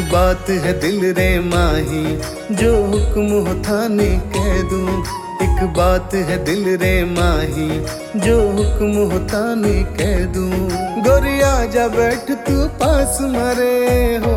बात है दिल रे माही, जो हुक्म हो थाने कह दूं। एक बात है दिल रे माही, जो हुक्म हो थाने कह दूं। गोरिया जा बैठ तू पास मरे हो,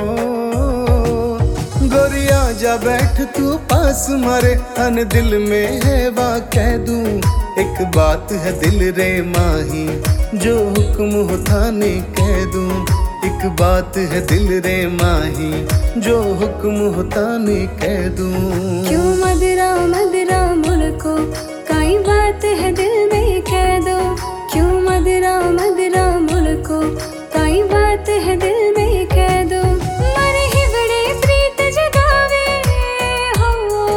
गोरिया जा बैठ तू पास मरे, अन दिल में है वाह कह दूं। एक बात है दिल रे माही, जो हुक्म हो थाने कह दूं। एक बात है दिल रे माही, जो हुक्म हो थाने कह दूं। क्यों मदरा मदरा मुझको कई बात है दिल में कह दो। क्यों मदरा मदरा मुझको कई बात है दिल में कह दो। मरे ही बड़े प्रीत जगावे हो,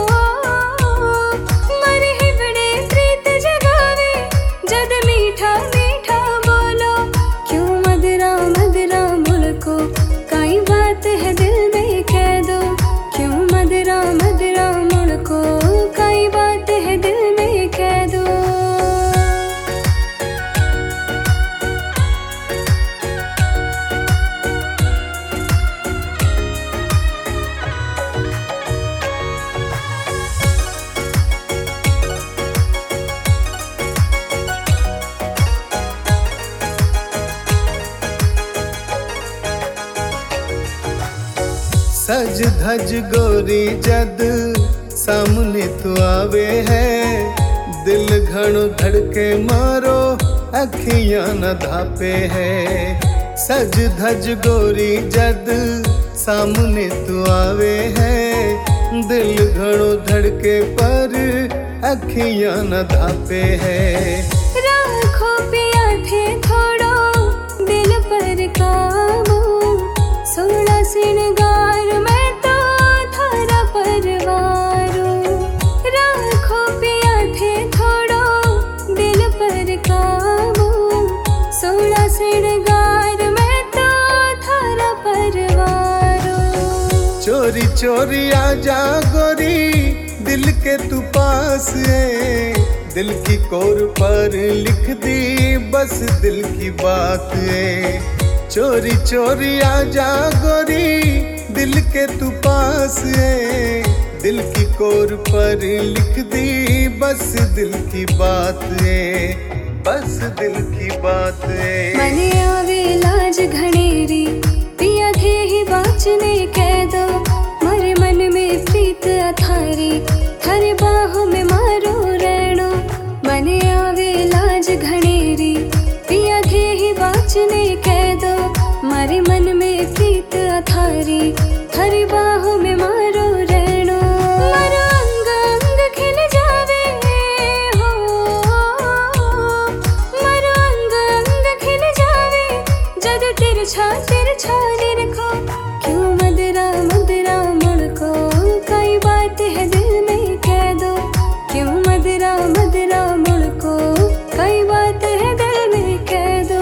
मरे ही बड़े प्रीत जगावे, जद मीठा मीठा बोलो। क्यों मदरा मदरा मुझको कई बात है दिल में कह दो। क्यों मदरा मदरा मुझको कई बात है दिल में कह दो। सज धज गोरी जद सामने तू आवे है, दिल घणो धड़के मारो अखियां न धापे है। सज धज गोरी जद सामने तू आवे है, दिल घणो धड़के पर अखियां न धापे है। राखो पिया थे थोड़ो दिल पर काबू, सोना सिंगार मैं तो थारा परवारू। राखो पिया थे थोड़ो दिल पर काबू, सोना सिंगार मैं तो थारा परवारू। चोरी चोरी आजा गोरी दिल के तू पास है, दिल की कोर पर लिख दी बस दिल की बात है। चोरी चोरी आजा गोरी दिल के तू पास है, दिल की कोर पर लिख दी बस दिल की बात है, बस दिल की बात है। मने आवे लाज घनेरी पिया थे ही बाचने कह दो। मरे मन में प्रीत अथारी थारे बाहों में मारो रहनो। मने आवे लाज घनेरी पिया थे ही बाचने कह दो। मरे मन में प्रीत अथारी थारी बाहों में मारो रहनो। मारो अंग अंग खिल जावे हो, मारो अंग अंग खिल जावे, जद तिरछा तिरछा निरखो। क्यों मदरा मदरा मुझको कई बात है दिल में कह दो। क्यों मदरा मदरा मुझको कई बात है दिल में कह दो।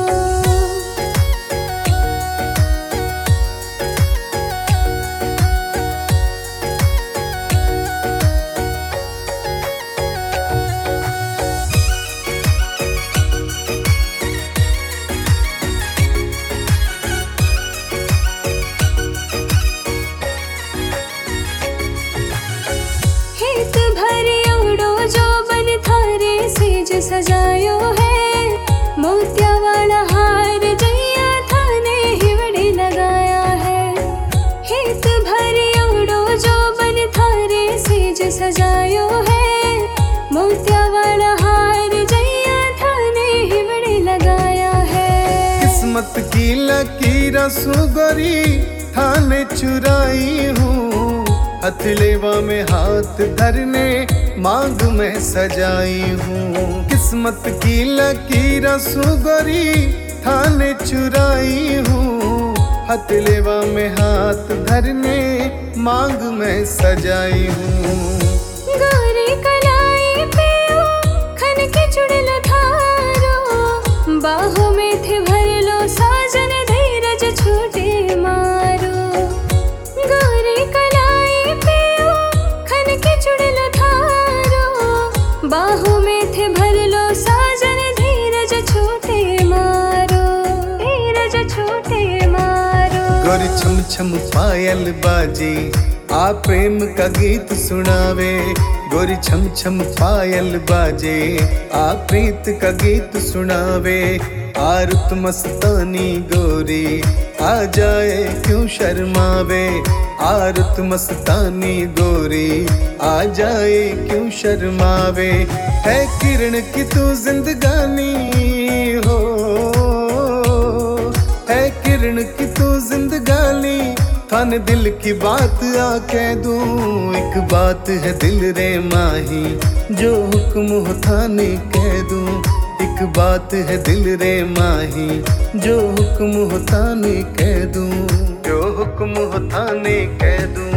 हित भरी उड़ो जो बन थारे सेज सजायो है, मोतिया वाला हार जैया थाने हिवड़े लगाया है। हित भरी उड़ो जो बन थारे सेज सजायो है, मोतिया वाला हार जैया थाने हिवड़े लगाया है। किस्मत की लकीर सुगोरी थाने चुराई हूँ, हथलेवा में हाथ धरने मांग में सजाई हूँ। किस्मत की लकीर सुगोरी थाने चुराई हूँ, हथलेवा में हाथ धरने मांग में सजाई हूँ। गोरी कलाई पे खन के चुड़ल थारो, बाहों में थे भर लो साजन धीरज छूटे मारो। गोरी कलाई पे खन के चुड़ल थारो, बाहों में थे भर लो साजन धीरज छूटे मारो, धीरज छूटे मारो। गोरी छम छम पायल बाजे आ प्रेम का गीत सुनावे। गोरी छम छम पायल बाजे आ प्रीत का गीत सुनावे। आ रुत मस्तानी गोरी आ जाए क्यों शर्मावे। आ रुत मस्तानी गोरी आ जाए क्यों शर्मावे। है किरण की तू जिंदगानी हो, है किरण की तू जिंदगानी। थाने दिल की बात आ कह दूं, एक बात है दिल रे माही, जो हुक्म हो थाने कह दूं। एक बात है दिल रे माही, जो हुक्म हो थाने कह दूं, जो हुक्म हो थाने कह दूं।